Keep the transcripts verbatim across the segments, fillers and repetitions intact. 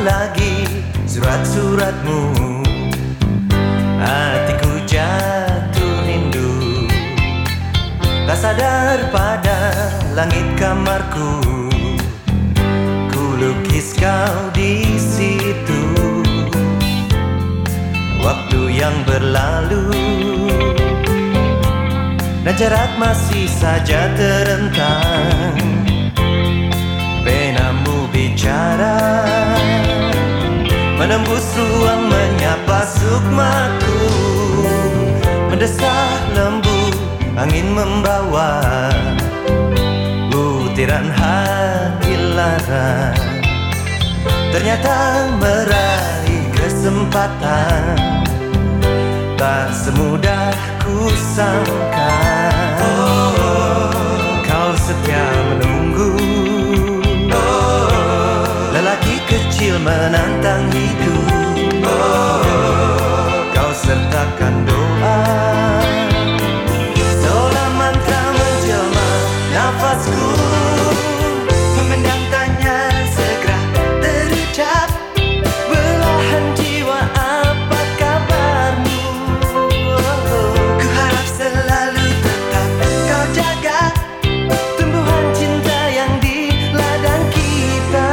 lagi surat-suratmu. Hatiku jatuh rindu, tak sadar pada langit kamarku. Ku lukis kau di situ. Waktu yang berlalu dan jarak masih saja terentang. Penamu bicara menembus ruang menyapa sukmaku. Mendesah lembut angin membawa butiran hati lara. Ternyata meraih kesempatan tak semudah ku sangka. Kau setia menunggu, lelaki kecil menantang hidup. Kau sertakan doa, seolah mantra menjelma nafasku. Memendam tanya segera terucap, belahan jiwa apa kabarmu? Ku harap selalu tetap kau jaga tumbuhan cinta yang di ladang kita.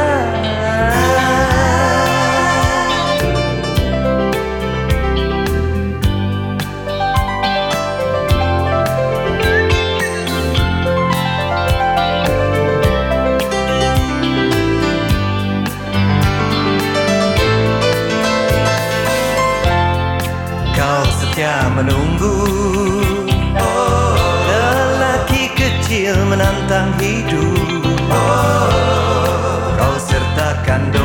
Kau setia menunggu, lelaki kecil menantang hidup. Kau sertakan doa,